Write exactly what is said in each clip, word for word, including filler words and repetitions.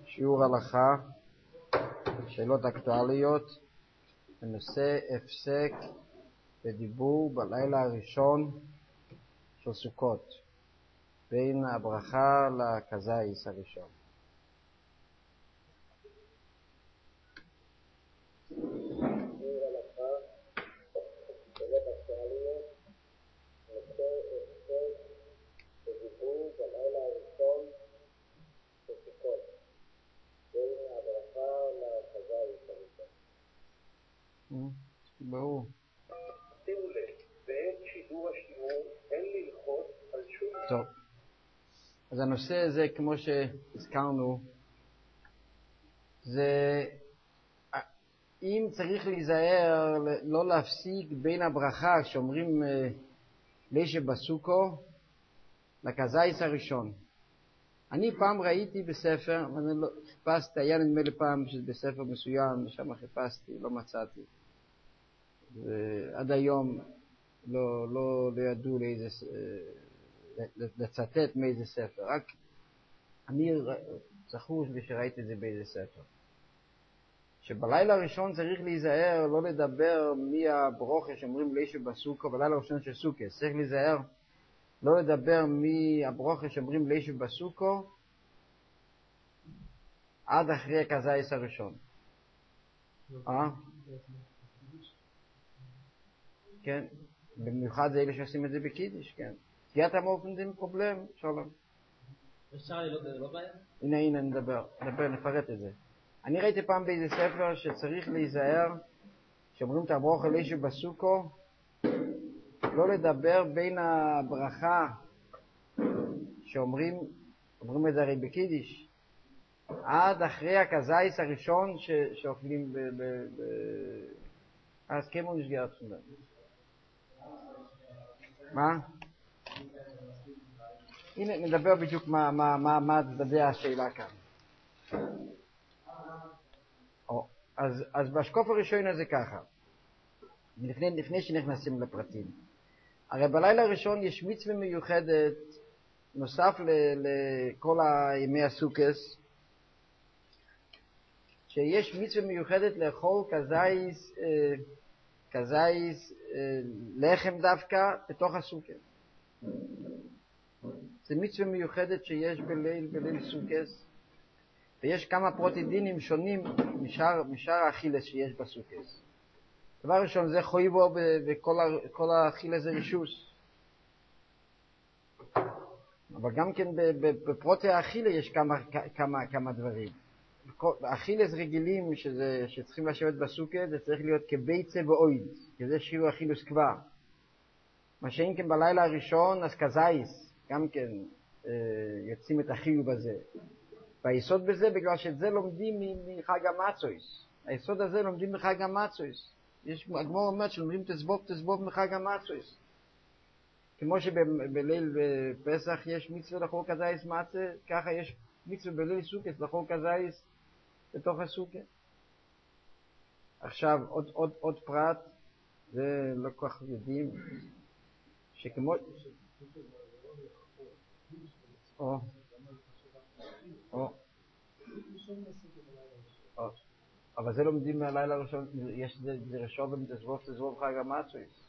שיעור הלכה, שאלות אקטואליות, בנושא הפסק ודיבור בלילה הראשון של סוכות, בין הברכה לקזאיס הראשון. ברור. שימו לב, בעת שידור השיעור אין ללחוץ על שום... טוב. אז הנושא הזה, כמו שהזכרנו, זה אם צריך להיזהר לא להפסיק בין הברכה שאומרים לישה בסוכו לקזאיס הראשון. אני פעם ראיתי בספר, אני לא, חיפשתי, היה נדמה לי פעם בספר מסוים, שם חיפשתי, לא מצאתי. ועד היום לא, לא, לא ידעו לאיזה, לצטט מאיזה ספר, רק אני זכור לי שראיתי את זה באיזה ספר. שבלילה הראשון צריך להיזהר, לא לדבר מי הברוכה שאומרים לישה בסוכו, בלילה הראשון של סוכס, צריך להיזהר לא לדבר מי הברוכה שאומרים לישה בסוכו עד אחרי הקזאיס הראשון. אה? כן, במיוחד זה אלה שעושים את זה בקידיש, כן. תגיעת המאופן זה פרובלם, שלום. אפשר לא בעיה? הנה, הנה, נדבר, נדבר, נפרט את זה. אני ראיתי פעם באיזה ספר שצריך להיזהר, שאומרים את הברוכה לישה בסוכו, לא לדבר בין הברכה שאומרים, אומרים את זה הרי בקידיש, עד אחרי הקזאיס הראשון ש, שאוכלים ב... ב, ב אז כמו נסגר תפונה. מה? הנה, נדבר בדיוק מה, מה, מה, מה תדבר השאלה כאן. או, אז, אז בשקוף הראשון הזה ככה, לפני, לפני שנכנסים לפרטים. הרי בלילה הראשון יש מצווה מיוחדת, נוסף לכל הימי הסוכס, שיש מצווה מיוחדת לאכול כזאיס, כזאיס לחם דווקא בתוך הסוכס. זה מצווה מיוחדת שיש בליל, בליל סוכס, ויש כמה פרוטידינים שונים משאר, משאר האכילס שיש בסוכס. דבר ראשון, זה חויבו וכל האכילס זה רישוס. אבל גם כן בפרוטי האכילה יש כמה, כמה, כמה דברים. האכילס רגילים שזה, שצריכים לשבת בסוכת, זה צריך להיות כביצה ואויד, כזה שיעור אכילוס כבר. מה שאין כן בלילה הראשון, אז כזאיס, גם כן אה, יוצאים את החיוב הזה. והיסוד בזה, בגלל שאת זה לומדים מחג המצויס. היסוד הזה לומדים מחג המצויס. יש, הגמור אומרת שלומדים תסבוב, תסבוב מחג המצויס. כמו שבליל פסח יש מצווה לאכול כזאיס מצה, ככה יש מצווה בליל סוכס לאכול כזאיס בתוך הסוכת. עכשיו, עוד, עוד, עוד פרט, זה לא כל כך יודעים, שכמו... או, או, או, אבל זה לומדים מהלילה הראשון, יש זה ראשון תסבוב, תסבוב חג המצויס.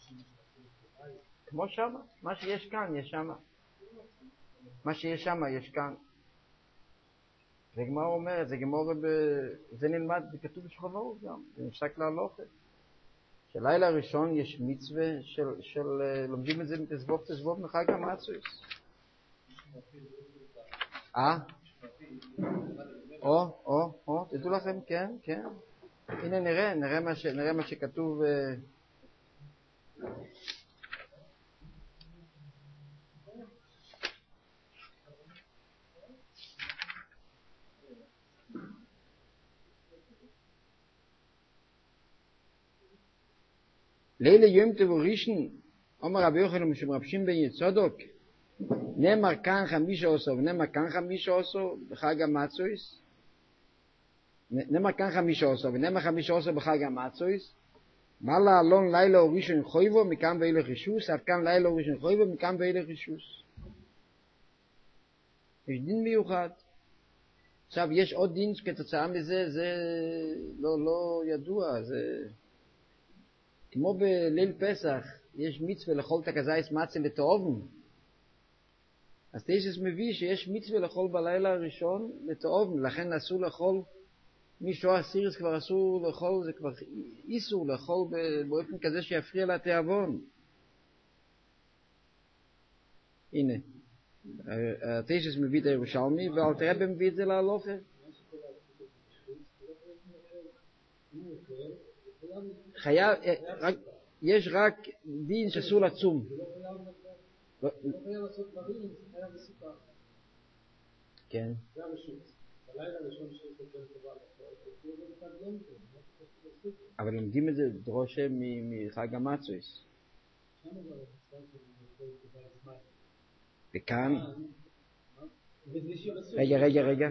כמו שמה, מה שיש כאן, יש שמה. מה שיש שמה, יש כאן. זה גמרא אומרת, זה גמרא ב... זה נלמד, זה כתוב בשולחן ערוך גם, זה נפסק להלכה. שלילה הראשון יש מצווה של, של, לומדים את זה מתסבוב, תסבוב מחג המצויס. אה? או, או, או, תדעו לכם, כן, כן. הנה נראה, נראה מה, ש, נראה מה שכתוב... לילה יום טוב ראשון, אומר רבי יוחנן שמרבשים בן יצודוק, נאמר כאן חמישה עשר ונאמר כאן חמישה עשר בחג המצויס, נאמר כאן חמישה עשר ונאמר חמישה עשר בחג המצויס, מה לעלון לילה ראשון חויבו מכאן ואילך רישוס, עד כאן לילה ראשון חויבו מכאן ואילך רישוס. יש דין מיוחד, עכשיו, יש עוד דין כתוצאה מזה, זה לא, לא ידוע, זה... כמו בליל פסח, יש מצווה לאכול את הכזית מצה לתאובן. אז תשס מביא שיש מצווה לאכול בלילה הראשון לתאובן, לכן אסור לאכול, מישהו אסירס כבר אסור לאכול, זה כבר איסור לאכול באופן כזה שיפריע לתיאבון. הנה, תשס מביא את הירושלמי, ואלתר רבי מביא את זה להלוכה. חייב, יש רק דין שאסור לצום. לא חייב לעשות דברים, חייב בסוכה. כן. זה הרשות. בלילה הראשון שיש לקראת טובה לחול, זה מצד יום זה. אבל לומדים את זה דרושה מחג המצויס. שם זה הרצון של טובה הזמן. וכאן? רגע, רגע, רגע.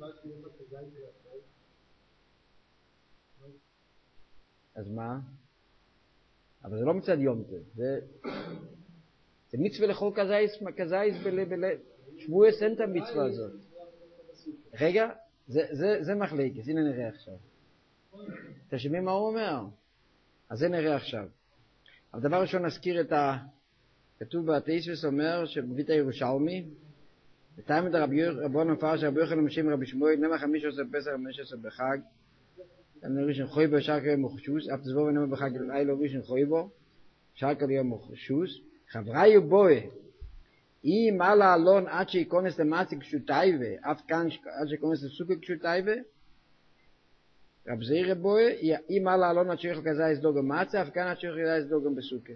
אז מה? אבל זה לא מצד יום זה. זה... זה מצווה לכל כזייס, כזייס בלב, שבועס אין את המצווה הזאת. רגע, זה, זה, זה מחלקת, הנה נראה עכשיו. אתם שומעים מה הוא אומר? אז זה נראה עכשיו. אבל דבר ראשון נזכיר את ה... כתוב בתייסבס אומר שבבית הירושלמי, בתיים את הרבי רבון המפרש רבי יוחנן משם רבי שמואל, נמר חמישה עשר פסח וחמש עשרה בחג, נמר ראשון חוי בו, שער כיום מוחשוס, אף תזבוב ונמר בחג לילה ראשון חוי בו, שער כיום מוחשוס, חברי ובוי, אם על העלון עד שיקונס למצי קשותייבה, אף כאן עד שיקונס לסוקי קשותייבה, רב זעיר בוי, אם על העלון עד שיוכל כזה יסדוג במצי, אף כאן עד שיוכל כזה יסדוג גם בסוקי.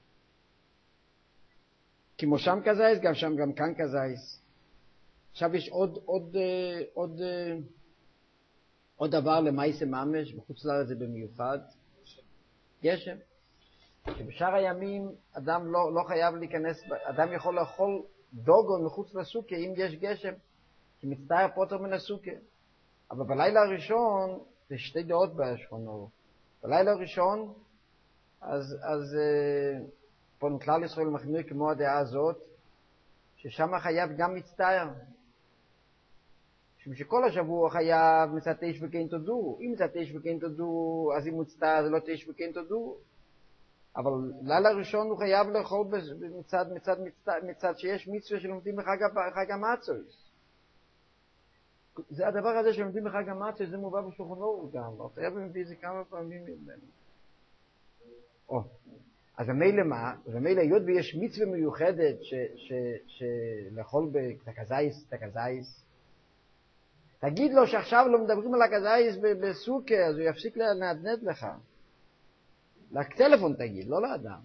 כמו שם כזייס, גם שם גם כאן כזייס. עכשיו יש עוד, עוד, עוד, עוד דבר למייסה ממש, בחוץ לארץ זה במיוחד. גשם. שבשאר הימים אדם לא, לא חייב להיכנס, אדם יכול לאכול דוגון מחוץ לסוכה אם יש גשם, כי מצטער פוטר מן הסוכה. אבל בלילה הראשון, זה שתי דעות בשכונו. בלילה הראשון, אז, אז פה נכלל ישראל מחמיר כמו הדעה הזאת, ששם חייב גם מצטער. משום שכל השבוע חייב מצד תש וכן תודו. אם מצד תש וכן תודו, אז אם מצטער זה לא תש וכן תודו. אבל לילה הראשון הוא חייב לאכול מצד, מצד, מצד, מצד שיש מצווה שלומדים בחג המצויס. זה הדבר הזה שלומדים בחג המצויס, זה מובא בשולחן אורוך גם. אתה רבי מביא את זה כמה פעמים ממנו. או, אז המילא מה? ומילא היות ויש מצווה מיוחדת שלאכול את הכזייס, את הכזייס, תגיד לו שעכשיו לא מדברים על הכזייס בסוכה, אז הוא יפסיק להנדנד לך. לטלפון תגיד, לא לאדם.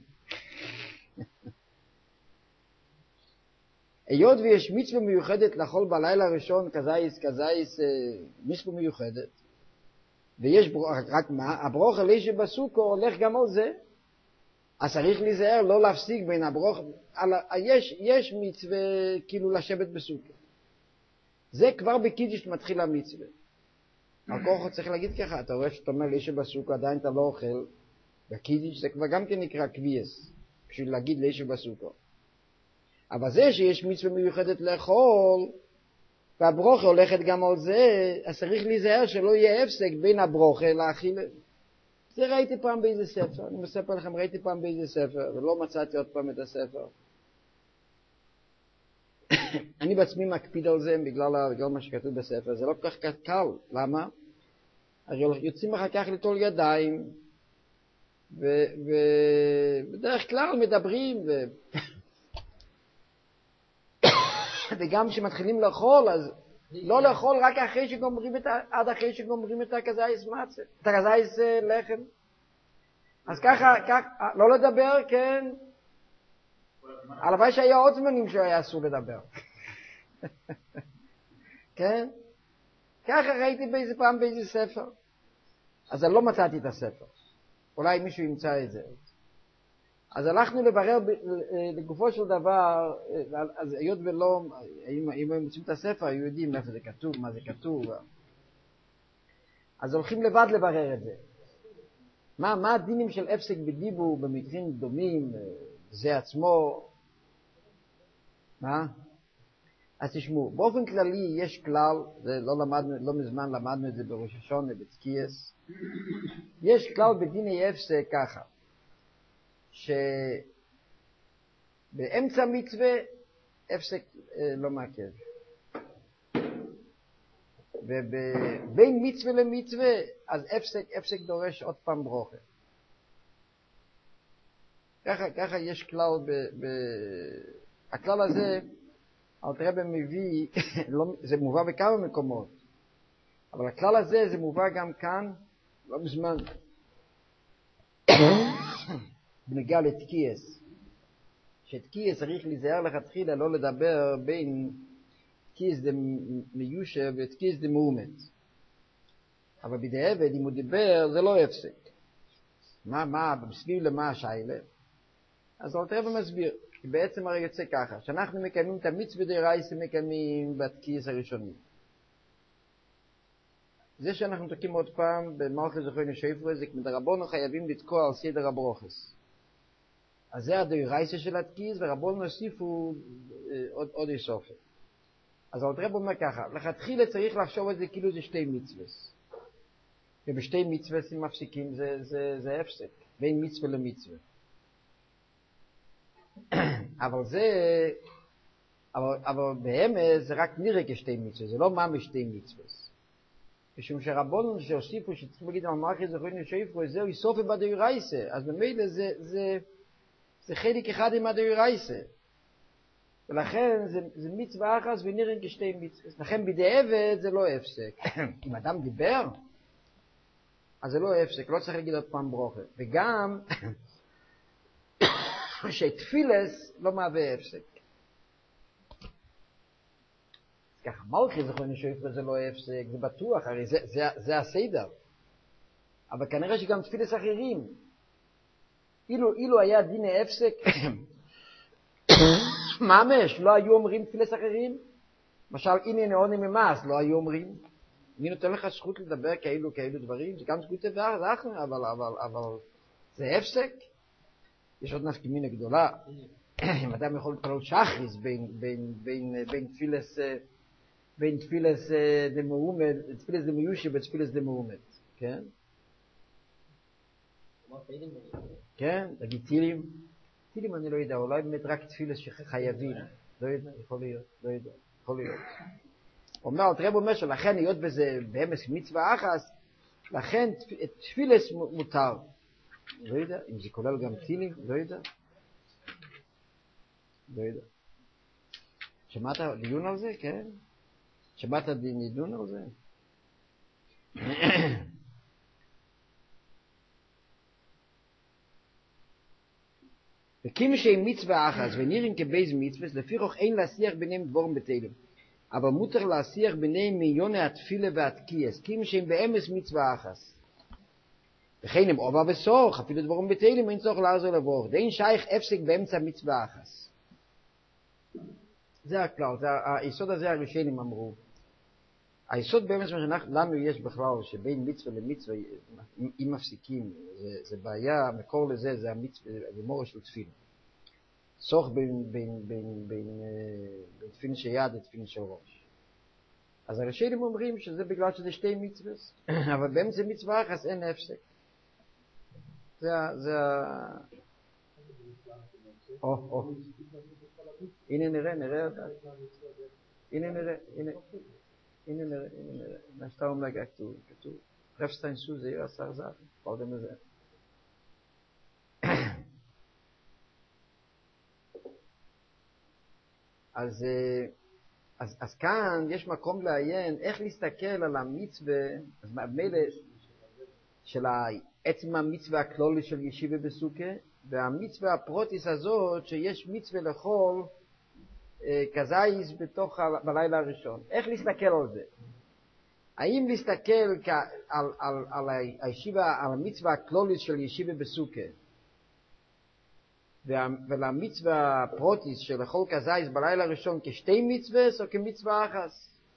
היות ויש מצווה מיוחדת לאכול בלילה הראשון כזייס, כזייס, מצווה מיוחדת, ויש רק מה, הברוך עלי שבסוכה הולך גם על זה, אז צריך להיזהר לא להפסיק בין הברוך, על, יש, יש מצווה כאילו לשבת בסוכה. זה כבר בקידיש מתחיל המצווה. הכוח צריך להגיד ככה, אתה רואה שאתה אומר לי שבסוכה עדיין אתה לא אוכל, בקידיש זה כבר גם כן נקרא קביעס, בשביל להגיד לי שבסוכה. אבל זה שיש מצווה מיוחדת לאכול, והברוכה הולכת גם על זה, אז צריך להיזהר שלא יהיה הפסק בין הברוכה לאכילה. זה ראיתי פעם באיזה ספר, אני מספר לכם, ראיתי פעם באיזה ספר, ולא מצאתי עוד פעם את הספר. אני בעצמי מקפיד על זה בגלל, בגלל מה שכתוב בספר, זה לא כל כך קל, למה? הרי יוצאים אחר כך לטול ידיים, ובדרך כלל מדברים, ו... וגם כשמתחילים לאכול, אז לא לאכול רק אחרי שגומרים את ה... עד אחרי שגומרים את הכזייס מצה, את הכזייס לחם. אז ככה, ככה, לא לדבר, כן. הלוואי שהיה עוד זמנים שהיה אסור לדבר. כן? ככה ראיתי באיזה פעם באיזה ספר. אז אני לא מצאתי את הספר. אולי מישהו ימצא את זה. אז הלכנו לברר לגופו של דבר, אז היות ולא, אם, אם הם מוצאים את הספר, היו יודעים איפה זה כתוב, מה זה כתוב. אז הולכים לבד לברר את זה. מה, מה הדינים של הפסק בדיבור במקרים דומים, זה עצמו? מה? אז תשמעו, באופן כללי יש כלל, זה לא למדנו, לא מזמן למדנו את זה בראש השונה, בצקיאס, יש כלל בדיני הפסק ככה, שבאמצע מצווה הפסק אה, לא מעכב. ובין מצווה למצווה, אז הפסק, הפסק דורש עוד פעם ברוכה. ככה, ככה יש כלל, ב, ב... הכלל הזה, אלתר רבי מביא, לא, זה מובא בכמה מקומות, אבל הכלל הזה זה מובא גם כאן, לא מזמן, בנוגע לתקיעס, שתקיעס צריך להיזהר לכתחילה לא לדבר בין תקיעס דמיושב ותקיעס דמאומת. אבל בדיעבד, אם הוא דיבר, זה לא הפסק. מה, מה, בסביב למה השיילה? אז אלתר רבי מסביר, כי בעצם הרי יוצא ככה, שאנחנו מקיימים את המצווה דאורייתא מקיימים בתקיעס הראשונים. זה שאנחנו תוקעים עוד פעם במלכות זכרנו שפרו, זה מדרבנו חייבים לתקוע על סדר הברוכס. אז זה הדאורייתא של התקיעס, ורבנו הוסיפו עוד, עוד איסופי. אז אלתר רבי אומר ככה, לכתחילה צריך לחשוב על זה כאילו זה שתי מצוות. ובשתי מצוות אם מפסיקים זה, זה, זה הפסק, בין מצווה למצווה. אבל זה, אבל, אבל באמת זה רק נראה כשתי מצוות, זה לא ממש שתי מצוות. משום שרבנו שהוסיפו שצריכים להגיד על מלכות זכרנו שפרו, זהו איסופי בדאורייתא, אז במילא זה, זה, זה חלק אחד עם הדאורייתא. ולכן זה, זה מצווה אחת ונראים כשתי מצוות. לכן בדיעבד זה לא הפסק. אם אדם דיבר, אז זה לא הפסק, לא צריך להגיד עוד פעם ברוכה. וגם שתפילס לא מהווה הפסק. ככה מלכות זכרנו שפרו זה לא הפסק, זה בטוח, הרי זה, זה, זה הסדר. אבל כנראה שגם תפילס אחרים. אילו, אילו היה דיני הפסק, ממש, לא היו אומרים תפילס אחרים? למשל, הנה נעוני ממס, לא היו אומרים. מי נותן לך זכות לדבר כאלו כאלו דברים? זה גם זכות ואחר, אבל, אבל, אבל זה הפסק. יש עוד נפקא מינה גדולה. אם אדם יכול להתפלל שחריס בין, בין, בין, בין תפילס, בין תפילס דמאומת, תפילס דמיושב ותפילס דמאומת. כן? כן, תגיד תהילים. תהילים אני לא יודע, אולי באמת רק תפילס שחייבים. לא יודע, יכול להיות, לא יודע, יכול להיות. אומר, אלתר רבי אומר שלכן היות בזה באמס מצווה אחת, לכן תפילס מותר. לא יודע, אם זה כולל גם תהילים, לא יודע. לא יודע. שמעת דיון על זה, כן? שמעת דיון על זה? וקים שהם מצווה אחת ונראים כבייז מצווה, לפי רוח אין להשיח ביניהם דבורם בטלים. אבל מותר להשיח ביניהם מיוני התפילה והתקיעס, קים שהם באמס מצווה אחת. וכן הם עובר בסוך, אפילו דבורם בטלים אין צורך לעזור לבורך. דאין שייך הפסק באמצע מצווה אחת. זה הכלל, זה, היסוד הזה הראשונים אמרו. היסוד באמץ מה שלנו יש בכלל, שבין מצווה למצווה, אם מפסיקים, זה, זה בעיה, מקור לזה זה המצווה, המורה של תפילה. צורך בין, בין, בין, בין, בין תפילין של יד לתפילין של ראש. אז הראשונים אומרים שזה בגלל שזה שתי מצוות, אבל באמצע מצווה אחת אין הפסק. זה, זה ה... או, או. הנה נראה, נראה אותה. הנה נראה, הנה. הנה נראה, הנה נראה. מה שאתה אומר כתוב, כתוב. רפסטיין סו זה יהיה עשר זר, קודם לזה. אז, אז, אז כאן יש מקום לעיין איך להסתכל על המצווה, אז מילא של עצם המצווה הכלולי של ישיבה בסוכה, והמצווה הפרוטיס הזאת שיש מצווה לכל כזייס בתוך בלילה הראשון. איך להסתכל על זה? האם להסתכל על, על, על, הישיבה, על המצווה הכלולית של ישיבה בסוכה, ולמצווה הפרוטיס של לכל כזייס בלילה הראשון כשתי מצוות או כמצווה אחת?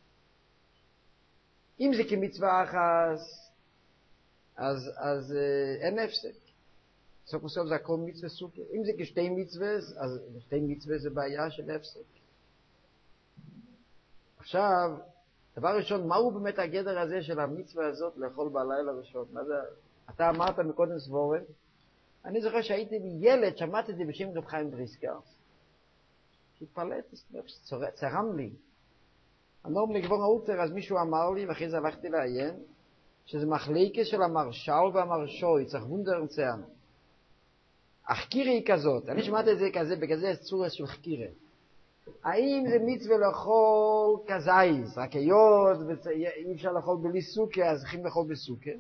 אם זה כמצווה אחת, אז, אז אין הפסק. סוף וסוף זה הכל מצווה סוכה. אם זה כשתי מצוות, אז שתי מצוות זה בעיה של הפסק. עכשיו, דבר ראשון, מהו באמת הגדר הזה של המצווה הזאת לאכול בלילה ראשון? מה זה? אתה אמרת מקודם סבורן, אני זוכר שהייתי ילד, שמעתי את זה בשם רב חיים בריסקר. התפלאתי, צרם לי. הנורם לגבור האופטר, אז מישהו אמר לי, ואחרי זה הלכתי לעיין, שזה מחליקה של המרשל והמרשוי, צריך וונדר נציין. החקירה היא כזאת, אני שמעתי את זה כזה, בכזה צורה של חקירה. האם זה מצווה לאכול כזייס, רק היות, אי אפשר לאכול בלי סוכה, אז צריכים לאכול בסוכה.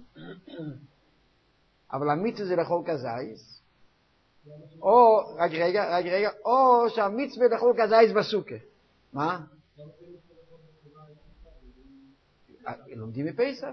אבל המצווה זה לאכול כזייס, או, רק רגע, רק רגע, או שהמצווה לאכול כזייס בסוכה. מה? לומדים מפסח.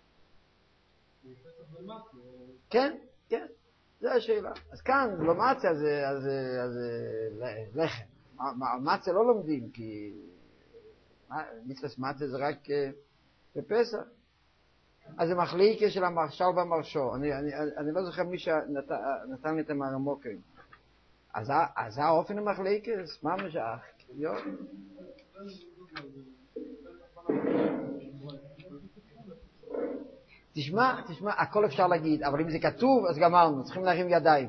כן, כן, זו השאלה. אז כאן, לא מצה, אז לחם. מצה לא לומדים, כי מצוות מצה זה רק בפסח. אז זה מחליקה של המרשל והמרשו. אני, אני, אני לא זוכר מי שנתן לי את המרמוקים. אז זה האופן המחליקה? מה משך? יו? תשמע, תשמע, הכל אפשר להגיד, אבל אם זה כתוב, אז גמרנו, צריכים להרים ידיים.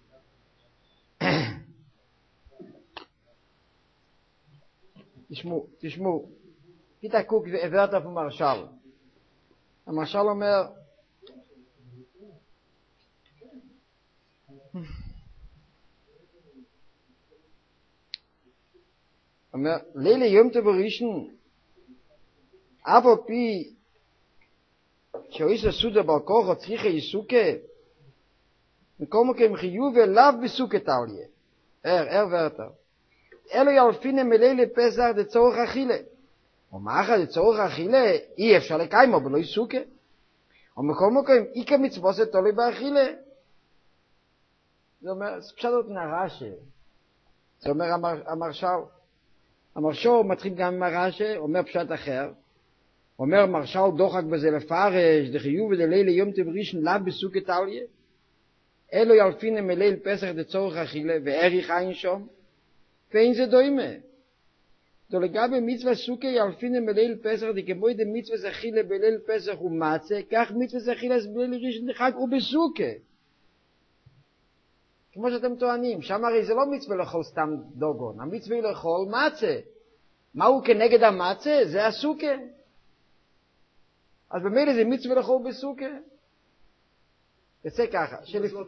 תשמעו, תשמעו. פיתה קוק ועברת פה מרשל. המרשל אומר, אומר, לילה יום טוב ראשון, אף על פי שאויס הסודה בר כוחו צריכה יסוקה, מקום מקום חיוב אליו בסוקה תליה. ער, ער ורטר. אלו ילפינה מלילה פסח דצורך אכילה. ומאחר דצורך אכילה, אי אפשר לקיימו בלא יסוקה. ומקום מקום איקה מצווסת תולי באכילה. זה אומר, זה פשוט עוד נרשה. זה אומר המרשל. המרשו מתחיל גם עם הרשה, אומר פשט אחר. אומר מרשל דוחק בזה לפרש, דחיוב ודלילה יום תברישן לאו בסוקה תליה. אלו ילפינה מליל פסח דצורך אכילה, ועריך אין שום. ואין זה דוימה. דו לגבי מצווה סוכה ילפינה מליל פסח, דכמוי דה מצווה אכילה בליל פסח ומצה, כך מצווה אכילה בליל ראשון דחג ובסוכה. כמו שאתם טוענים, שם הרי זה לא מצווה לאכול סתם דוגון, המצווה לאכול מצה. מהו כנגד המצה? זה הסוכה. אז במילא זה מצווה לאכול בסוכה. יוצא ככה.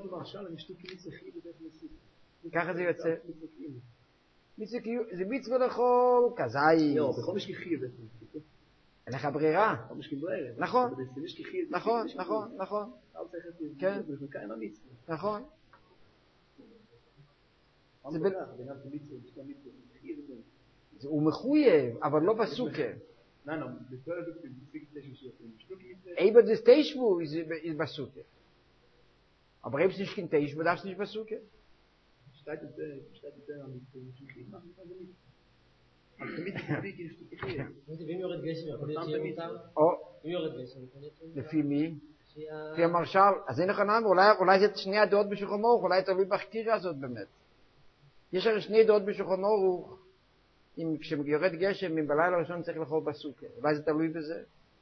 ככה זה יוצא. זה מצווה לאכול כזאי. לא, בכל משקי חייב. אין לך ברירה. נכון, נכון, נכון, נכון. כן, נכון. הוא מחויב, אבל לא בסוכה. Aber das Teishvu ist Basuke. Aber eben nicht kein Teishvu, darfst nicht Basuke. Steht es der, steht es der mit dem Schmied machen, also nicht. Aber damit die Krieg ist die Krieg. Wenn wir das Gessen, oh, wenn wir das Gessen, לפי מי? לפי המרשל. אז אין לך נאמר, אולי זה שני הדעות בשולחן ערוך, אולי תלוי בחקירה הזאת באמת. יש הרי שני דעות בשולחן ערוך. אם כשיורד גשם, אם בלילה הראשון צריך לאכול בסוכה. אולי זה תלוי בזה?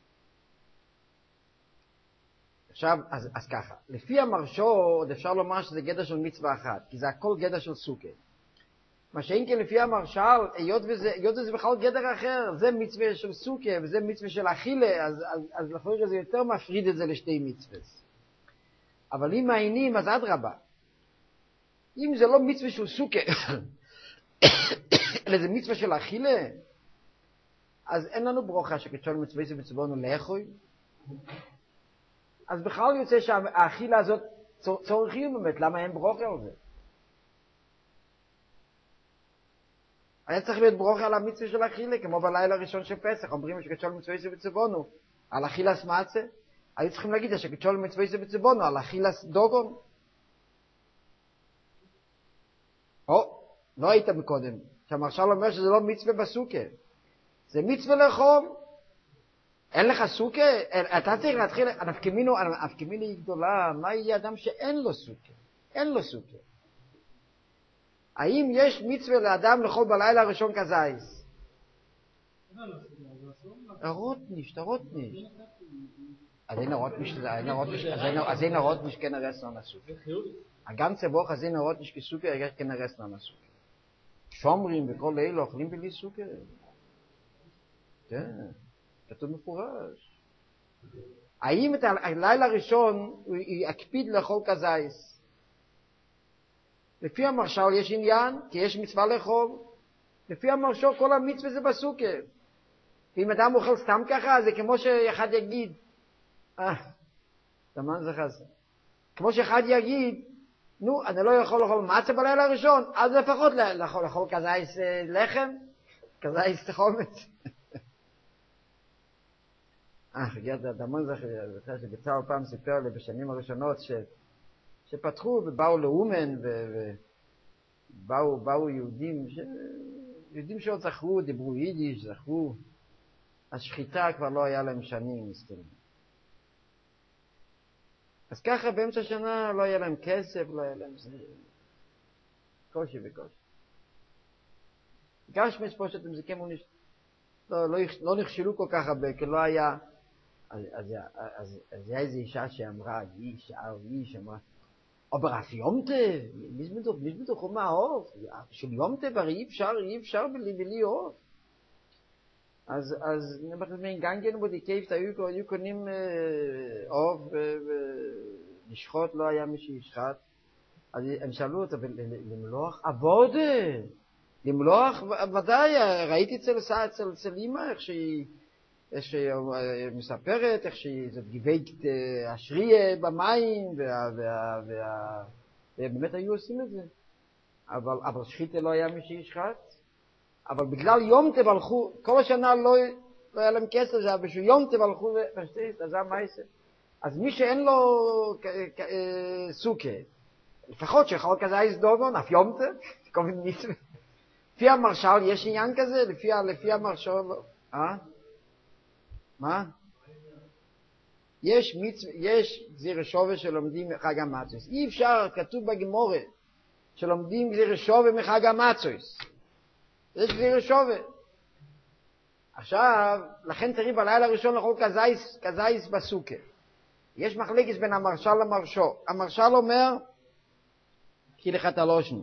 עכשיו, אז, אז ככה. לפי המרשו, עוד אפשר לומר שזה גדר של מצווה אחת, כי זה הכל גדר של סוכה. מה שאין כן לפי המרשל, היות וזה, היות וזה בכלל גדר אחר, זה מצווה של סוכה, וזה מצווה של אכילה, אז, אז, אז לכאורה זה יותר מפריד את זה לשתי מצווה. אבל אם מעיינים, אז אדרבה. אם זה לא מצווה של סוכה, אלא זה מצווה של אכילה, אז אין לנו ברוכה שכתשול מצווה זה מצוונו לאכול. אז בכלל יוצא שהאכילה הזאת צורכים באמת, למה אין ברוכה על זה? היה צריך להיות ברוכה על המצווה של אכילה, כמו בלילה הראשון של פסח, אומרים שכתשול מצווה זה מצוונו, על אכילס מצה, היו צריכים להגיד שכתשול מצווה זה מצוונו, על אכילס דוגון. או, לא היית מקודם. שהמרשל אומר שזה לא מצווה בסוכה. זה מצווה לאכול. אין לך סוכה? אתה צריך להתחיל, הנפקמינו, הנפקמינו היא גדולה, מה יהיה אדם שאין לו סוכה? אין לו סוכה. האם יש מצווה לאדם לאכול בלילה הראשון כזייס? er rot nicht, er rot nicht. Also in er rot nicht, also rot nicht, also in er rot nicht keine Rest an der Suche. Eine ganze Woche also in er rot nicht gesucht, er hat keine Rest an der Suche. Shomrim bכל לילה אוכלים בלי סוכר. כן, כתוב מפורש. האם את הלילה הראשון הוא יקפיד לאכול כזית? לפי המרשל יש עניין, כי יש מצווה לאכול. לפי המרשל כל המצווה זה בסוכר. ואם אדם אוכל סתם ככה, זה כמו שאחד יגיד, אה, זמן זה חסר. כמו שאחד יגיד, נו, אני לא יכול לאכול מצה בלילה הראשון, אז לפחות לאכול כזית לחם, כזית חומץ. אה, חגיעת דמון זכר, שבצער פעם סיפר לי בשנים הראשונות ש... שפתחו ובאו לאומן ובאו באו יהודים, ש... יהודים שעוד זכרו, דיברו יידיש, זכרו, השחיטה כבר לא היה להם שנים, מסתרים. אז ככה באמצע השנה לא היה להם כסף, לא היה להם זה... קושי וקושי. גשמש פה שאתם זה כמו נש... לא, לא, לא נכשלו כל כך הרבה, כי לא היה... אז, אז, אז, אז היה איזו אישה שאמרה, איש, איש, אמרה, אבל אף יומטה, מי בתוכו מה עוף? של יומטה כבר אי אפשר, אי אפשר בלי, בלי עוף. אז, אז נבחר גנגן בו דיקייפט, היו, היו קונים עוף ולשחוט, לא היה מי שישחט. אז הם שאלו אותו, למלוח? עבודה! למלוח, ודאי, ראיתי אצל, אצל, אצל אמא, איך שהיא, איך שהיא מספרת, איך שהיא גיבית אשריה במים, וה, וה, וה, ובאמת היו עושים את זה. אבל, אבל שחיתה לא היה מי שישחט. אבל בגלל יום תבלחו, כל השנה לא, לא היה להם כסף, זה היה בשביל יום תבלחו, ופשטית, אז זה המייסה. אז מי שאין לו סוכה, לפחות שיכול כזה איזדוגון, אף יום תב, כל מיני מצווה. לפי המרשל יש עניין כזה? לפי, לפי המרשל, אה? מה? יש מצווה, יש גזיר שווה שלומדים מחג המצווה. אי אפשר, כתוב בגמורה, שלומדים גזיר שווה מחג המצווה. יש גזיר שווה. עכשיו, לכן צריך בלילה הראשון לאכול כזייס, כזייס בסוכה. יש מחלקת בין המרשל למרשו. המרשל אומר, כי לך תלושנו.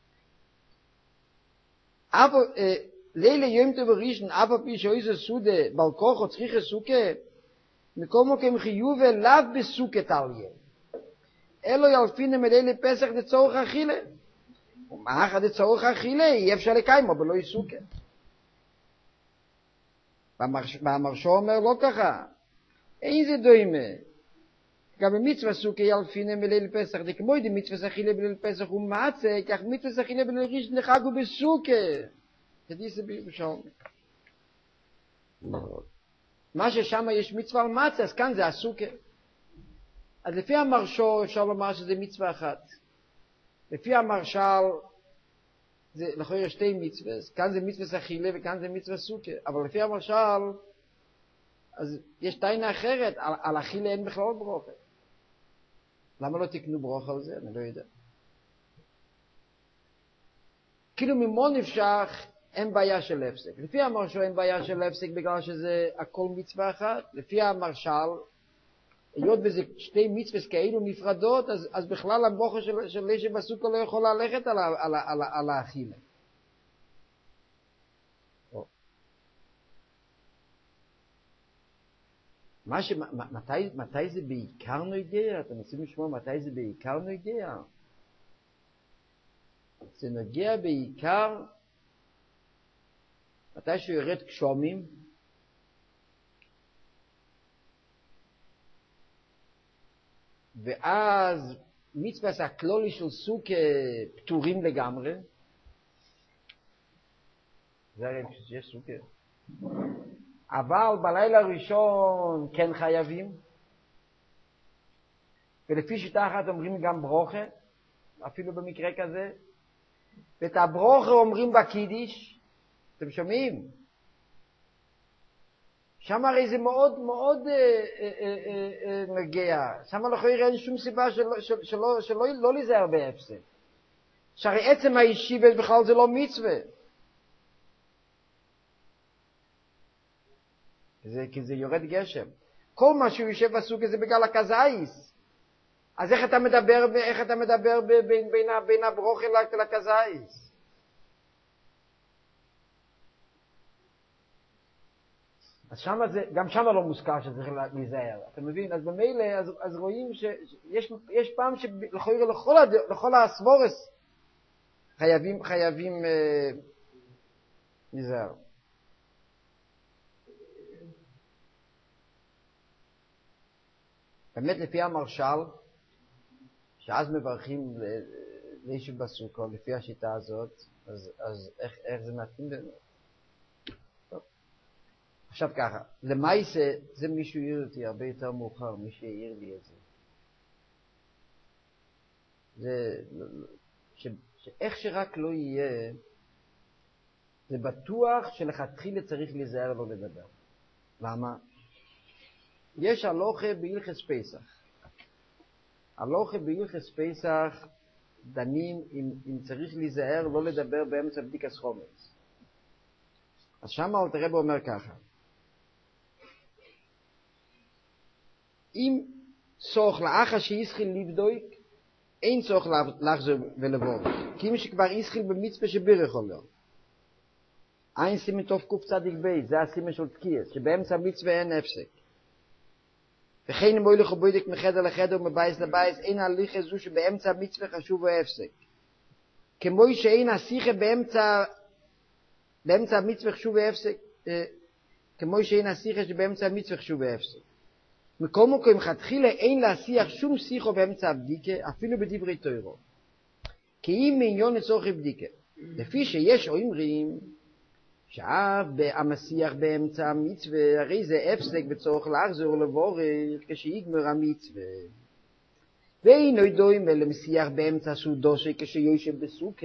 אבל, לילה יום טוב ראשון, אף פי שאיזה סודה, בעל כוח או צריך סוכה, מקומו כמחיוב אליו בסוכה תליה. אלו ילפינה מלילה פסח לצורך אכילה. ומה אחת לצורך אכילה, אי אפשר לקיימו, בלא יסוכה. והמרשו אומר לא ככה. אין זה דוימה. גם במצווה סוכה ילפינה מליל פסח, דכמו די מצווה אכילה בליל פסח ומצה, כך מצווה אכילה בליל ראשון לחגו בסוכה. תדיסה בשום. מה ששם יש מצווה על מצה, אז כאן זה הסוכה. אז לפי המרשו אפשר לומר שזה מצווה אחת. לפי המרשל זה לכאורה יש שתי מצווה, כאן זה מצווה אכילה וכאן זה מצווה סוכה. אבל לפי המרשל, אז יש טענה אחרת, על, על אכילה אין בכלל ברוכה. למה לא תקנו ברוכה על זה? אני לא יודע. כאילו ממון נפשך, אין בעיה של הפסק. לפי המרשל אין בעיה של הפסק בגלל שזה הכל מצווה אחת. לפי המרשל, היות בזה שתי מצוות כאלו נפרדות, אז, אז בכלל הברוכה של, של לישה בסוכה לא יכול ללכת על, על, על, על האכילה. מה ש... מתי, מתי זה בעיקר נוגע? אתם רוצים לשמוע מתי זה בעיקר נוגע? זה נוגע בעיקר מתי שהוא ירד גשומים, ואז מצוות הכלולי של סוכה פטורים לגמרי. זה הרי שיש סוכה. אבל בלילה הראשון כן חייבים. ולפי שיטה אחת אומרים גם ברוכה, אפילו במקרה כזה. ואת הברוכה אומרים בקידיש. אתם שומעים? שם הרי זה מאוד מאוד אה, אה, אה, אה, נגע. שם לא יכול אין שום סיבה שלא, של, שלא, שלא לא להיזהר בהפסק. שהרי עצם הישיבה בכלל זה לא מצווה. כי זה, כי זה יורד גשם. כל מה שהוא יושב בסוכה זה בגלל הקזאיס. אז איך אתה מדבר, איך אתה מדבר בין, בין, בין הברוכה לקזאיס? אז שמה זה, גם שמה לא מוזכר שצריך להיזהר. אתה מבין? אז במילא, אז, אז רואים שיש, יש פעם שלכל, לכל, לכל הסבורס חייבים, חייבים אה, להיזהר. באמת לפי המרשל, שאז מברכים לישב בסוכו, לפי השיטה הזאת, אז, אז איך, איך זה מתאים באמת? עכשיו ככה, למעשה, זה מישהו העיר אותי הרבה יותר מאוחר, מי שהעיר לי את זה. זה, ש, שאיך שרק לא יהיה, זה בטוח שלכתחילה צריך להיזהר לא לדבר. למה? יש הלוכה בהלכס פסח. הלוכה בהלכס פסח דנים אם, אם צריך להיזהר לא לדבר באמצע בדיקת חומץ. אז שם אלתר רבי אומר ככה, אם צורך לאחר שישחיל לבדוק, אין צורך לחזור ולבורך. כי אם שכבר ישחיל במצווה שבירך עולו. אין סימן טוב קוף צדיק בית, זה הסימן של תקיעס, שבאמצע המצווה אין הפסק. וכן אם הולך ובודק מחדר לחדר ומבייס לבייס, אין הליכה זו שבאמצע המצווה חשוב והפסק. כמו שאין השיחה באמצע, באמצע המצווה חשוב והפסק, כמו שאין השיחה שבאמצע המצווה חשוב והפסק. מכל מקום חתחילה אין להשיח שום שיחו באמצע הבדיקה, אפילו בדברי תוירו. כי אם מעניון לצורך בדיקה, לפי שיש אומרים, שאף המשיח באמצע המצווה, הרי זה הפסק בצורך לחזור לבורך כשיגמר המצווה. ואינו דומה למשיח באמצע סעודו כשיושב בסוכה,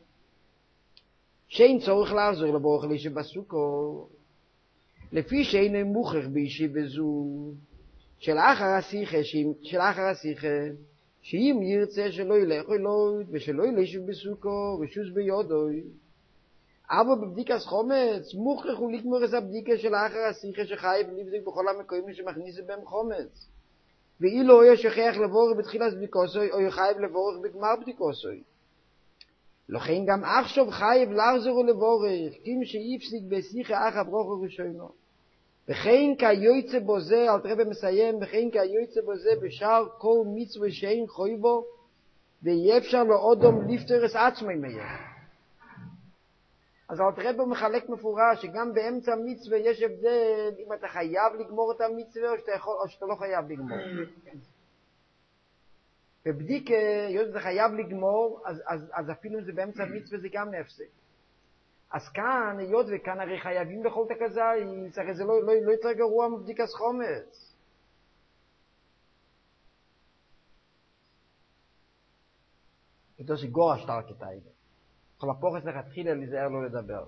שאין צורך לחזור לבורך לישב בסוכו, לפי שאינו מוכרח בישיב בזו, שלאחר השיחה, שלאחר השיחה, שאם ירצה שלא ילך אלוהי ושלא ילשב בסוכו, רשוס ביודוי. אבל בבדיקת חומץ, מוכרח הוא לגמור את הבדיקה של האחר השיחה שחייב לבדוק בכל המקומים שמכניס בהם חומץ. ואילו הוא שכח לבורך בתחילת בדיקוסוי, או יחייב לבורך בגמר בדיקוסוי. לכן גם עכשיו חייב לחזור ולבורך, כיוון שיפסיק בשיחה אחר ברוך ראשונו. וכן כיוצא בו זה, אלתר רבי מסיים, וכן כיוצא בו זה בשאר כל מצווה שאין חויבו, ואי אפשר לו אדם לפטר את עצמי מהם. אז אלתר רבי מחלק מפורש שגם באמצע מצווה יש הבדל אם אתה חייב לגמור את המצווה או שאתה, יכול, או שאתה לא חייב לגמור. בבדיקה, היות שזה חייב לגמור, אז, אז, אז אפילו אם זה באמצע מצווה זה גם נפסק. אז כאן, היות וכאן הרי חייבים לאכול את הכזית, הרי זה לא, לא, לא יותר גרוע מבדיקת חומץ. כתוב שגור השטר כתאי. כל הפוחס לך תחילה להיזהר לא לדבר.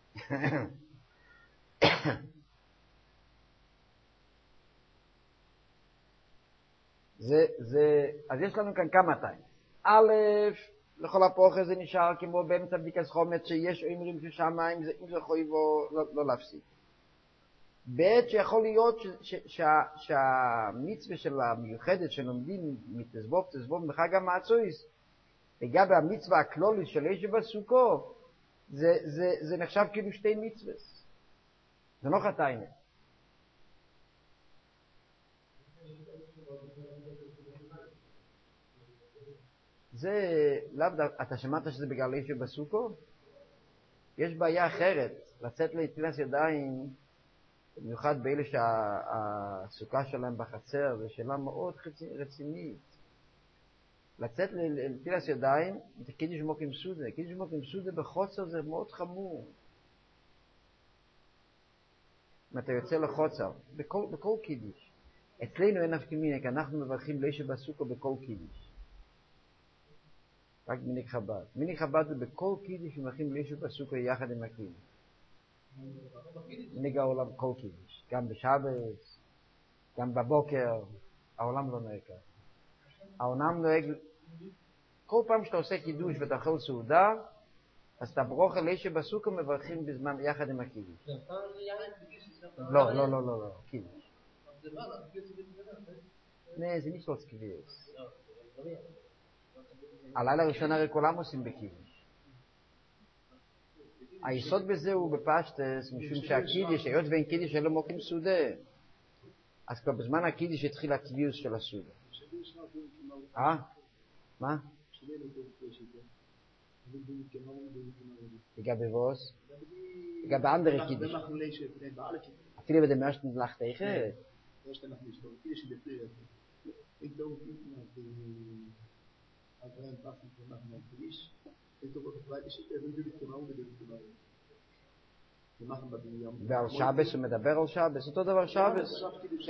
זה, זה, אז יש לנו כאן כמה תאים. א', לכל הפוחס זה נשאר כמו באמצע בדיקת חומץ שיש אומרים ששם אם זה, אם זה חויבו לא, לא להפסיק. ב' שיכול להיות ש, ש, ש, שהמצווה של המיוחדת שלומדים מתזבוב תזבוב בחג המצויס, לגבי המצווה הכלולית של לישב בסוכו, זה, זה, זה נחשב כאילו שתי מצוות. זה לא חטאינה. זה, לאו דווקא, אתה שמעת שזה בגלל לישב בסוכו? יש בעיה אחרת, לצאת לנטילת ידיים, במיוחד באלה שהסוכה שלהם בחצר, זו שאלה מאוד רצינית. לצאת לנטילת ידיים, זה קידוש מוקים סודה. קידוש מוקים סודה בחוצר זה מאוד חמור. אם אתה יוצא לחוצר, בכל, בכל קידוש. אצלנו אין נפקא מינה, כי אנחנו מברכים לישב בסוכו בכל קידוש. רק מניק חב"ד. מניק חב"ד זה בכל קידוש מברכים לישב בסוכו יחד עם הקידוש. מניק העולם כל קידוש. גם בשבת, גם בבוקר, העולם לא נוהג כך. העולם נוהג, כל פעם שאתה עושה קידוש ואתה אוכל סעודה, אז את הברוכה לאישה בסוכה מברכים בזמן יחד עם הקידיש. לא, לא, לא, לא, לא, קידיש. לא, זה nicht was קידיש. הלילה הראשון הרי כולם עושים בקידיש. היסוד בזה הוא בפשטס, משום שהקידיש, היות ואין קידיש אין לו מוקים סודה. אז כבר בזמן הקידיש התחיל הצביעוס של הסודה. אה? מה? לגבי ווס? לגבי אנדרי קידיש. אפילו בדם ersten Nacht tegen? Erste Nacht nicht, aber Kiddisch in der Früh. Ich glaube, als wir ein Passen zu machen am Kiddisch, ich glaube, das zweite Schiff, er will wirklich genau mit dem zu machen. Wir machen bei den Jahren. ועל שבס הוא מדבר על שבס, אותו דבר שבס.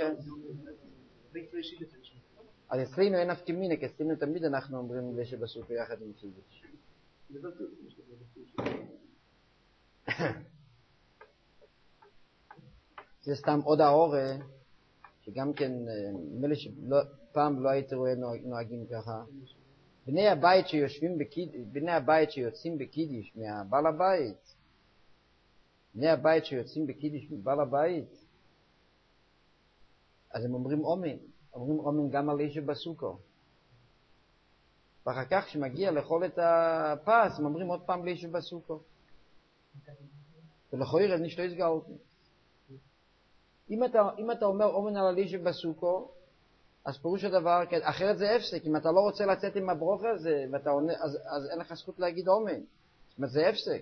אז אצלנו אין אף כמינה, כי אצלנו תמיד אנחנו אומרים לשי בסופה יחד עם קידיש. זה סתם עוד האורה, שגם כן, נדמה לי שפעם לא הייתי רואה נוהגים ככה. בני הבית שיושבים בקידיש, בני הבית שיוצאים בקידיש מהבעל הבית, בני הבית שיוצאים בקידיש מבעל הבית, אז הם אומרים אומן, אומרים אומן גם על אישה בסוכו. ואחר כך כשמגיע לאכול את הפס, הם אומרים עוד פעם לאישה בסוכו. ולכו ירד נשתו הסגלתי. אם אתה, אם אתה אומר אומן על הלישה בסוכו, אז פירוש הדבר, אחרת זה הפסק. אם אתה לא רוצה לצאת עם הברוכה הזה, ואתה עונה, אז, אז אין לך זכות להגיד אומן. זאת אומרת, זה הפסק.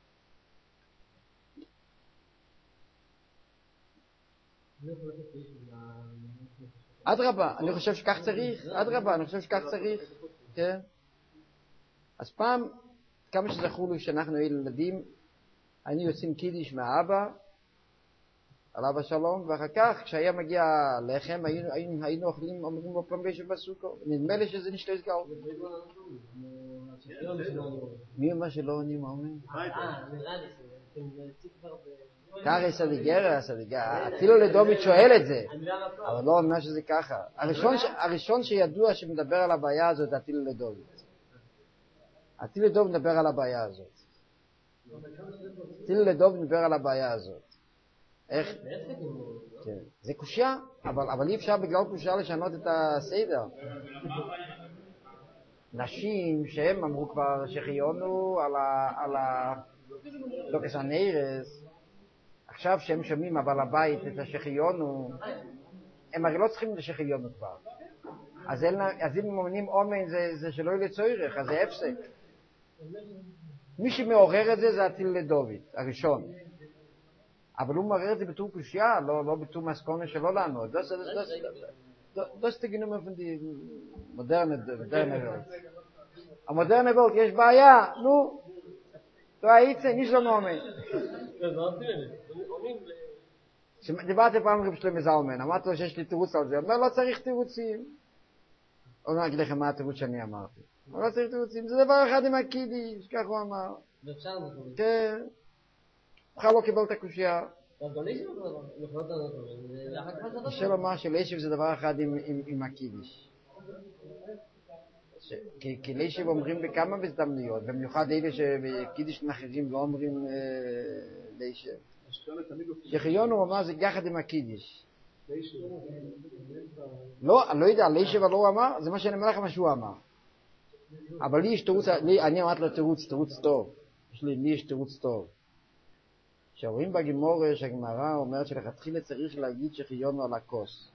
אדרבה, אני חושב שכך צריך. אדרבה, אני חושב שכך צריך. כן? אז פעם, כמה שזכור לי שאנחנו ילדים, היינו יוצאים קידיש מהאבא, עליו השלום, ואחר כך, כשהיה מגיע לחם, היינו, היינו, היינו אוכלים, אומרים לו פעם בשביל בסוכו. נדמה לי שזה נשתו הסגל. מי מה שלא עונים, מה אומרים? קארס הדיגרה, אפילו לדוביץ' שואל את זה, אבל לא אומר שזה ככה. הראשון שידוע שמדבר על הבעיה הזאת, אפילו לדוביץ'. אפילו לדוביץ' מדבר על הבעיה הזאת. אפילו לדוביץ' מדבר על הבעיה הזאת. איך? זה קושיה, אבל אי אפשר בגלל קושיה לשנות את הסדר. נשים שהם אמרו כבר שחיונו על ה... לא כסנרס, עכשיו שהם שומעים אבל הבית את השחיונו, הם הרי לא צריכים את השחיונו כבר. אז אם הם אומנים אומן זה שלא יהיה לצורך, אז זה הפסק. מי שמעורר את זה זה הטיל לדוד, הראשון. אבל הוא מעורר את זה בתור קושיה, לא בתור מסקונה שלא לענות. Das ist die Genommen von die moderne Welt. המודרנה וולט, יש בעיה, נו, לא הייצה, ניש לא נאמן. דיברתי פעם רב שלמה זלמן, אמרתי לו שיש לי תירוץ על זה, הוא אומר, לא צריך תירוצים. הוא אומר, אגיד לכם מה התירוץ שאני אמרתי. הוא לא צריך תירוצים, זה דבר אחד עם הקידיש, כך הוא אמר. כן, בכלל לא קיבל את הקושייה. קשה לומר שליישב זה דבר אחד עם הקידיש. כי ליישב אומרים בכמה הזדמנויות, במיוחד אלה שבקידיש אחרים לא אומרים ליישב. שחיון הוא אמר זה יחד עם הקידיש. לא, אני לא יודע, ליישב לא אמר, זה מה שאני אומר לך מה שהוא אמר. אבל לי יש תירוץ, אני אמרת לו תירוץ, תירוץ טוב. לי יש תירוץ טוב. כשרואים בגמורה שהגמרא אומרת שלכתחילה צריך להגיד שחיונו על הכוס.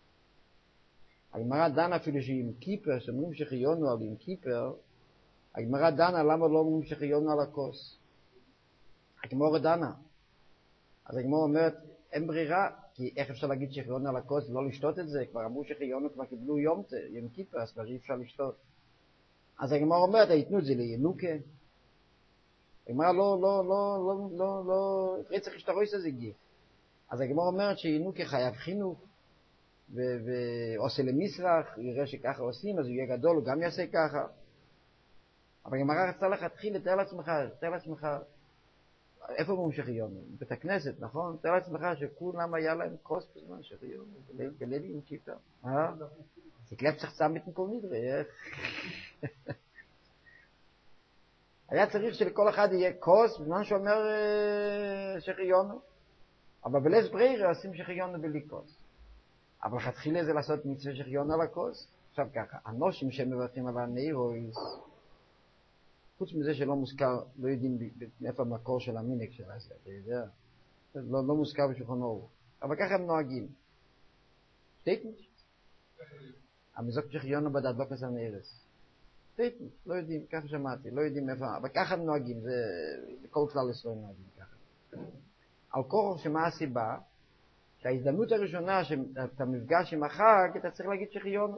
הגמרא דנה אפילו שעם קיפר, שאומרים שחיונו על עם קיפר, הגמרא דנה למה לא אומרים שחיונו על הכוס. הגמרא דנה. אז הגמרא אומרת, אין ברירה, כי איך אפשר להגיד שחיונו על הכוס, לא לשתות את זה, כבר אמרו שחיונו כבר קיבלו יום, יום קיפר, אז כבר אי אפשר לשתות. אז הגמרא אומרת, היתנו את זה לינוקה. הגמרא לא, לא, לא, לא, לא, לא, רצח השתרויס הזה גיף. אז הגמרא אומרת שינוקה חייב חינוך, ועושה למשרח, יראה שככה עושים, אז הוא יהיה גדול, הוא גם יעשה ככה. אבל הגמרא רצה לך, תתחיל, תאר לעצמך, תאר לעצמך, איפה הוא שחיון? בית הכנסת, נכון? תאר לעצמך שכולם היה להם כוס בזמן שחיון, בליל עם כיפה. אה? זה כלב צריך צמת מכל נדרה, איך? היה צריך שלכל אחד יהיה כוס בזמן שאומר שחיונו. אבל בלס ברירה עושים שחיונו בלי כוס. אבל חתחילה זה לעשות מצווה שחיונו על הכוס. עכשיו ככה, אנושים שמברכים על הנאירויס, חוץ מזה שלא מוזכר, לא יודעים מאיפה המקור של המינק של הזה, אתה יודע? לא, לא מוזכר בשולחן אורך. אבל ככה הם נוהגים. שטייטנט? המזוק שחיונו בדעת כסר נאירס. שטייטנט, לא יודעים, ככה שמעתי, לא יודעים מאיפה, אבל ככה הם נוהגים, זה כל כלל ישראל נוהגים ככה. על כורח שמה הסיבה? שההזדמנות הראשונה שאתה מפגש עם החג, אתה צריך להגיד שחיונו.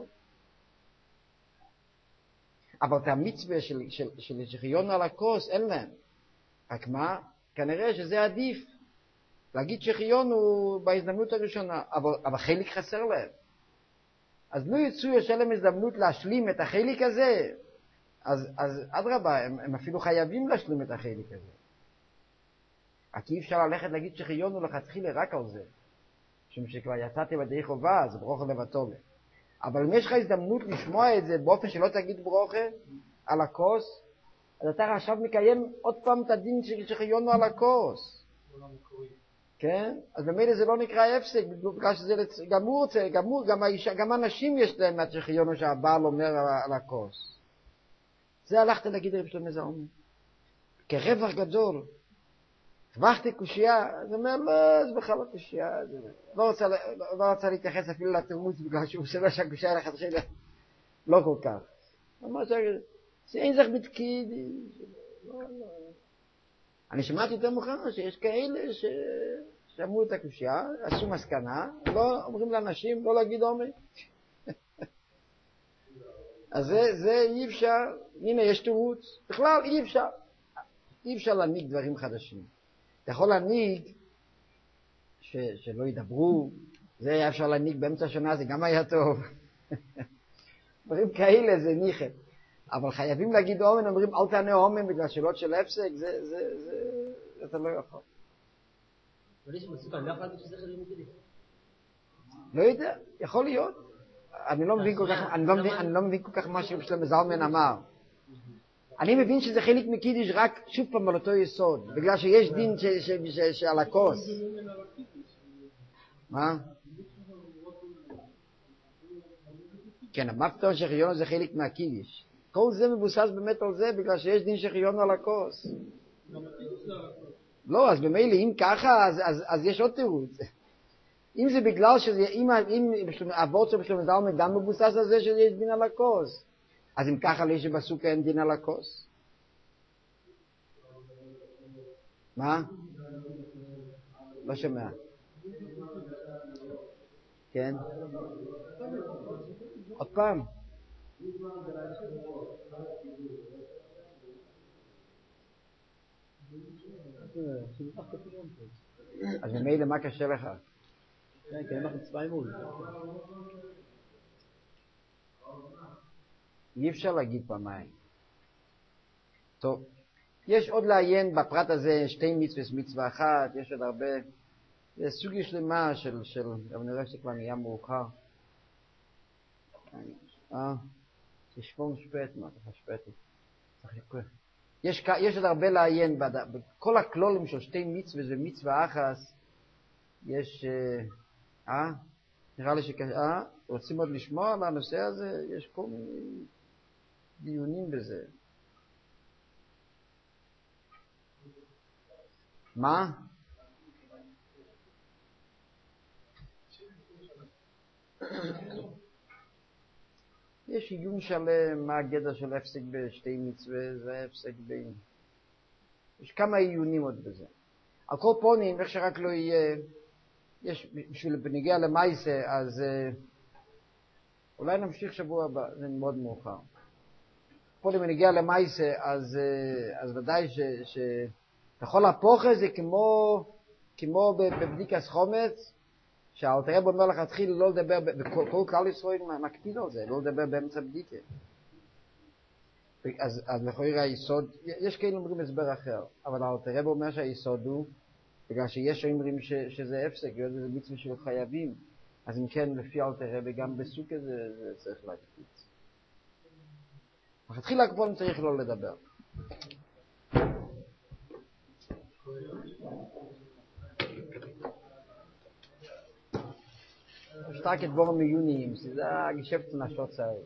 אבל את המצווה של, של, של שחיונו על הכוס, אין להם. רק מה? כנראה שזה עדיף. להגיד שחיונו בהזדמנות הראשונה, אבל, אבל חלק חסר להם. אז לא יצאו, יש להם הזדמנות להשלים את החלק הזה. אז, אז אדרבה, הם, הם אפילו חייבים להשלים את החלק הזה. רק אי אפשר ללכת להגיד שחיונו לכתחילה רק על זה. משום שכבר יצאתי בדי חובה, זה ברוכה לבטולה. אבל אם יש לך הזדמנות לשמוע את זה באופן שלא תגיד ברוכה על הכוס, אז אתה עכשיו מקיים עוד פעם את הדין שחיונו על הכוס. כן? אז במילא זה לא נקרא הפסק, בגלל שזה גם הוא רוצה, גם הוא, גם האישה, גם אנשים יש להם את שחיונו שהבעל אומר על, על הכוס. זה הלכת להגיד רב שלמה זלמן. כרווח גדול. הרווחתי קושייה, אז הוא אומר, לא, זה בכלל לא קושייה, לא רוצה, לא רוצה להתייחס אפילו לתירוץ, בגלל שהוא חושב שהקושייה לכתחילה לא כל כך. ממש, זה אין זך בתקיד, לא, לא. אני שמעתי יותר מוכן שיש כאלה ששמעו את הקושייה, עשו מסקנה, לא אומרים לאנשים לא להגיד עומק. אז זה, זה אי אפשר, הנה יש תירוץ, בכלל אי אפשר, אי אפשר להנהיג דברים חדשים. אתה יכול להנהיג ש, שלא ידברו, זה היה אפשר להנהיג באמצע השנה, זה גם היה טוב. דברים כאלה זה ניחת. אבל חייבים להגיד אומן, אומרים אל תענה אומן בגלל שאלות של הפסק, זה, זה, זה, אתה לא יכול. אבל יש מסוכן, לא יכול להגיד שזה חלק מגידי. לא יודע, יכול להיות. אני לא מבין כל כך, אני לא מבין, אני לא מבין כל כך מה שרב שלמה זלמן אמר. אני מבין שזה חלק מקידיש רק שוב פעם על אותו יסוד, בגלל שיש דין שעל הכוס. מה? כן, המפתון שחיונו זה חלק מהקידיש. כל זה מבוסס באמת על זה, בגלל שיש דין שחיונו על הכוס. לא, אז במילא, אם ככה, אז, אז, אז יש עוד תירוץ. אם זה בגלל שזה, אם, אם אבות של שלמה זלמן גם מבוסס על זה שיש דין על הכוס, אז אם ככה לי שבסוכה אין דין על הכוס. מה? לא שומע. כן? עוד פעם. אז ממילא מה קשה לך? כן, כן, אנחנו צבעים מול. אי אפשר להגיד פעמיים. טוב, יש עוד לעיין בפרט הזה שתי מצוות, מצווה אחת, יש עוד הרבה, זה סוגיה שלמה של, של, אבל נראה שכבר נהיה מאוחר. אה, תשפור משפט, מה אתה חשפטי? יש, יש עוד הרבה לעיין, בכל הכלולים של שתי מצוות ומצווה אחת, יש, אה, נראה לי שכ... אה, רוצים עוד לשמוע על הנושא הזה? יש כל מיני דיונים בזה. מה? יש עיון שלם מה הגדר של הפסק בשתי מצווה, זה הפסק בין. יש כמה עיונים עוד בזה. על כל פונים, איך שרק לא יהיה, יש, בשביל בנגיע למייסה, אז uh, אולי נמשיך שבוע הבא, זה מאוד מאוחר. פה בנגיע למייסה, אז, uh, אז ודאי ש... ש בכל הפוכה זה כמו, כמו בבדיקת חומץ, שהאלתר רב אומר לך, תתחיל לא לדבר, וכל כלל ישראל מקפיד על זה, לא לדבר באמצע בדיקה. אז, אז לכאורה היסוד, יש כאלה אומרים הסבר אחר, אבל האלתר רב אומר שהיסוד הוא, בגלל שיש אומרים ש, שזה הפסק, זה מצווה של חייבים, אז אם כן, לפי האלתר רב, גם בסוכה זה, זה צריך להקפיד. תתחיל להקפון צריך לא לדבר. Starke Dworen mit Juni, es ist ein Geschäft in der Stadtzeit.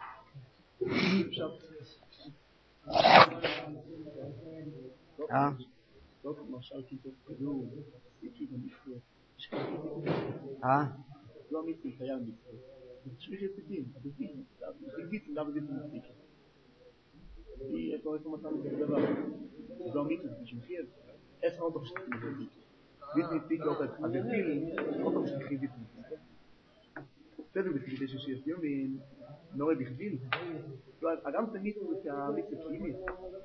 Ja. Dort למשל כיתות כדור, כיתות המצוות. יש כאלה כיתות אה? לא אמיתי, קיים מצוות. זה תשמיש את פיתים, הפיתים, תגביצים, למה זה מספיק? כי איפה איפה מצאנו כזה דבר? זה לא אמיתי, זה תשמיחי את זה. איך לא תחשבים את זה? ביט מספיק לא עובד. הביטים, לא תחשבים ביט מספיק. בסדר, בכדי שיש יומים, נורא בכביל. אדם תמיד הוא שהמצוות קימית.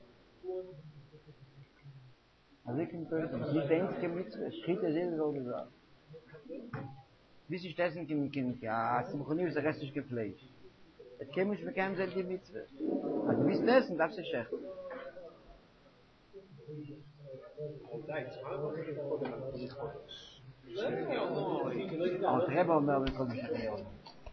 Also ich bin nicht der einzige Mitzvah, Schritt ist jeder so gesagt. Wie sich dessen kommt, ja, es ist nicht der Rest ist gefleisch. Es käme nicht mit keinem selben Mitzvah. Also wie ist dessen, darfst du schächten. Aber Rebbe אומר בכל משחרר.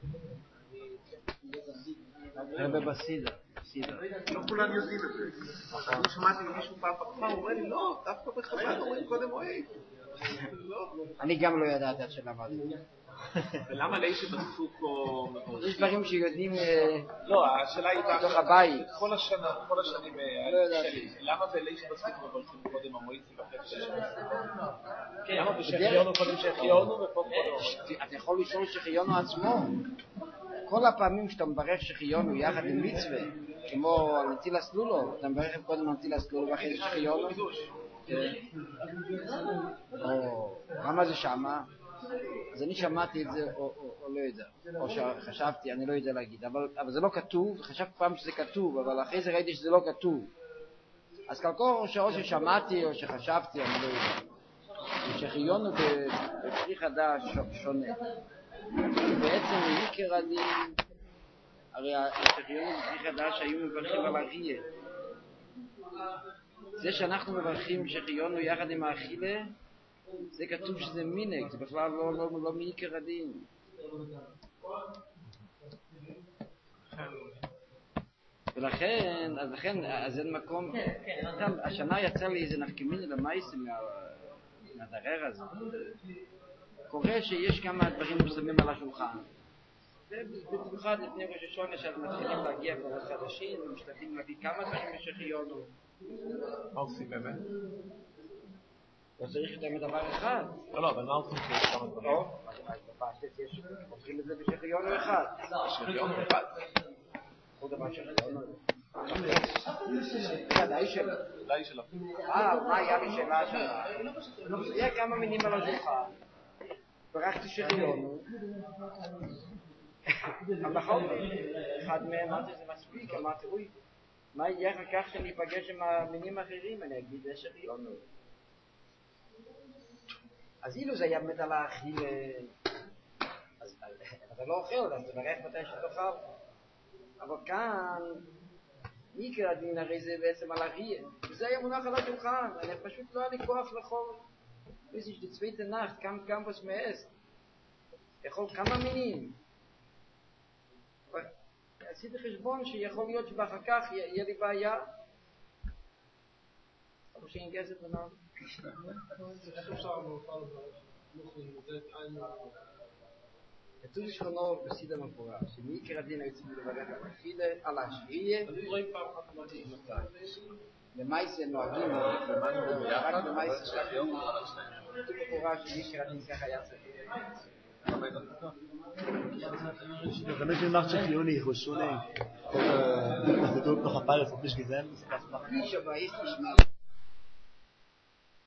Rebbe בסידה. לא כולם יודעים את זה. אני שמעתי מישהו פעם פתחה, הוא אומר לי, לא, דווקא בחב"ד אומרים קודם אוהב. אני גם לא ידעתי עד שלמדתי. ולמה לאיש שבסוכו... יש דברים שיודעים לא, השאלה היא בתוך הבית. כל השנה, כל השנים... למה בלאיש שבסוכו מברכים קודם המועיצי ואחרי שבסוכו? למה בשחיונו קודם שחיונו ופה קודם? אתה יכול לשאול שחיונו עצמו. כל הפעמים שאתה מברך שחיונו יחד עם מצווה, כמו על נטיל הסלולו, אתה מברך קודם על נטיל הסלולו ואחרי זה שחיונו. למה זה שמה? אז אני שמעתי את זה או לא יודע, או שחשבתי, אני לא יודע להגיד, אבל זה לא כתוב, חשבתי פעם שזה כתוב, אבל אחרי זה ראיתי שזה לא כתוב. אז כלכו או ששמעתי או שחשבתי, אני לא יודע. שחיונו בפרי חדש שונה. בעצם עיקר הדין, הרי השחיונו בפרי חדש היו מברכים על הרייה. זה שאנחנו מברכים שחיונו יחד עם האכילה, זה כתוב שזה מינק, זה בכלל לא, לא, לא מעיקר הדין. ולכן, אז לכן, אז אין מקום, השנה יצא לי איזה נפקמיני למייסים מהדרר הזה. קורה שיש כמה דברים שמים על השולחן. ובמיוחד לפני ראש השונה שאנחנו מתחילים להגיע כבר חדשים ומשתתפים להביא כמה דברים בשחיונו. מה עושים באמת? לא צריך יותר מדבר אחד. לא, לא, אבל מה עושים שיש כמה דברים? לא, אז בפשטס יש, עושים את זה בשחיונו אחד. בשחיונו אחד? כל דבר שחיונו. ודאי שלא. ודאי שלא. אה, מה היה לי שאלה שלה? היה כמה מינים על השולחן. ברכתי שחיונו. נכון, אחד מהם אמרתי זה מספיק, אמרתי, אוי, מה יהיה אחר כך שאני אפגש עם המינים האחרים? אני אגיד, זה שחיונו. אז אילו זה היה באמת על האכיל, אז אתה לא אוכל, אז תברך מתי שתאכל. אבל כאן, עיקר הדין הרי זה בעצם על הריאה. וזה היה מונח על השולחן, אני פשוט לא היה לי כוח לאכול. ויש לי צוויית נחת, קם קמפוס מאסט. יכול כמה מינים. עשיתי חשבון שיכול להיות שבאחר כך יהיה לי בעיה. אבל שאין גזת ונאו. כתוב שכונו בסיד המפורש, שמעיקר הדין היו צריכים לברך על החילה, על השביעייה. למייסה נוהגים, רק למייסה שלהם. כתוב מפורש שמעיקר הדין ככה היה צריך. באמת שמח שחיוני יחושו לי, זה טוב תוך הפרס, יש גזען, מי שבא, יש לי שמע.